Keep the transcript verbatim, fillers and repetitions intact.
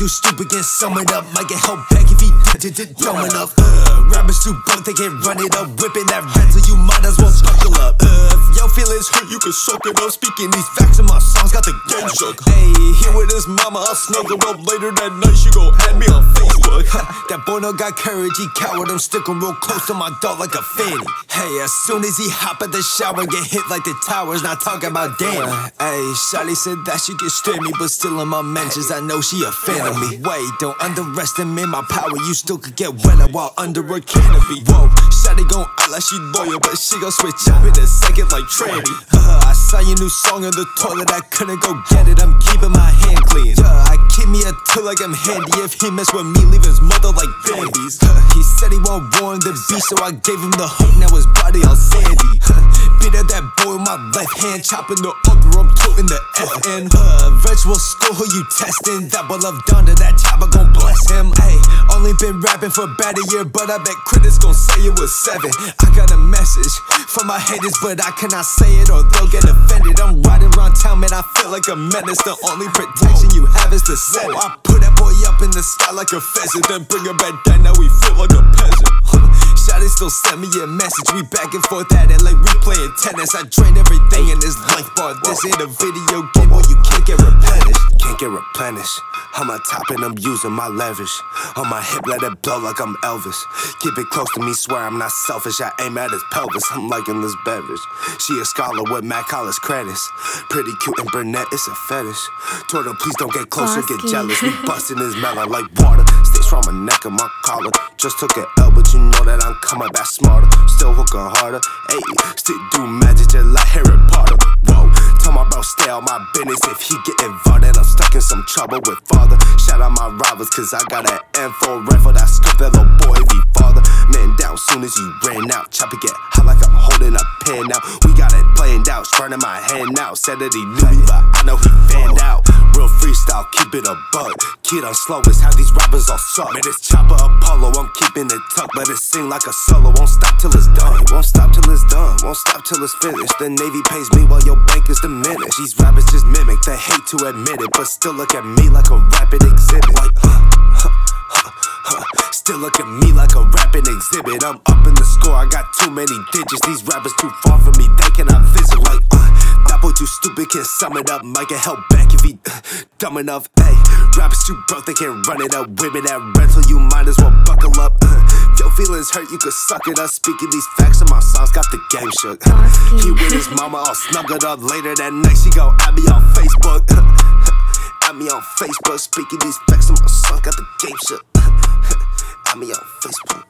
too stupid, can't sum it up. Might get held back if he did it dumb enough. Uh, rappers too broke, they can't run it up. Whipping that rental, you might as well buckle up. Uh, if your feelings hurt, you can suck it up. Speaking these facts in my songs, got the game shook. Hey, here with his mama, I'll snuggle up. Later that night, she gon' add me on Facebook. That boy no got courage, he coward. I'm sticking real close to my dog like a fanny. Hey, as soon as he hop at the shower, get hit like the towers. Not talking about damn. Hey, Shawty said that she can stand me, but still in my mentions, I know she a fan of me. Wait, don't underestimate my power. You still could get wetter while under a canopy. Whoa, Shawty gon' act like she loyal, but she gon' switch up in a second like Tranny. Uh, I saw your new song in the toilet, I couldn't go get it. I'm keeping my hand clean. Yeah, I keep me a tool like I'm handy. If he mess with me, leave his mother like Bambi's. Uh, he said he won't warn the beast, so I gave him the hook. Now his body all sandy. Uh, beat at that boy with my left hand, chopping the other, I'm toting the F N. Uh, virtual school, who you testing? That boy love Donda, that chopper gon' bless him. Hey, only been rapping for about a year, but I bet critics gon' say it was seven. I got a message for my haters, but I cannot say it or they'll get offended. I'm riding around town, man, I feel like a menace. The only protection you have is the Senate. I put that boy up in the sky like a pheasant, then bring him back down, now we feel like a peasant. Shawty still send me a message, we back and forth at it like we playing tennis. I drained everything in this life bar, this ain't a video game where you can't get replenished. Can't get replenished, I'm on top and I'm using my leverage. On my hip, let it blow like I'm Elvis. Keep it close to me, swear I'm not selfish. I aim at his pelvis, I'm liking this beverage. She a scholar with Matt College credits. Pretty cute and brunette, it's a fetish. Told her please don't get closer, get jealous. We bustin' his melon like water. Stays from my neck and my collar. Just took an L, but you know that I'm coming back smarter. Still working harder, ayy. Still do magic just like Harry Potter. Whoa, tell my bro stay on my business. If he get involved, then I'm stuck in some trouble with father. Shout out my rivals, cause I got an M four rifle that scope that little boy if he father. Man down soon as you ran out. Choppy get hot like I'm holding a pen now. We got it playing out, spraying my hand now. Said that he knew me, but I know he fanned out. Real freestyle, keep it a bug. Kid on slow is how these rappers all suck. Man, it's Chopper Apollo, I'm keeping it tucked. Let it sing like a solo, won't stop till it's done. Won't stop till it's done, won't stop till it's finished. The Navy pays me while your bank is diminished. These rappers just mimic, they hate to admit it, but still look at me like a rapid exhibit. Like, huh, huh, huh, huh. Still look at me like a rapping exhibit. I'm up in the score, I got too many digits. These rappers too far from me, they cannot visit. Like, uh, that boy too stupid, can't sum it up. Might get held back if he uh, dumb enough. Ayy, rappers too broke, they can't run it up. Women that rental, you might as well buckle up. Uh, if your feelings hurt, you could suck it up. Speaking these facts in my songs, got the game shook. Uh, he with his mama all snuggled up. Later that night, she gon' add me on Facebook. Uh, add me on Facebook, speaking these facts in my songs, got the game shook. Add me on Facebook.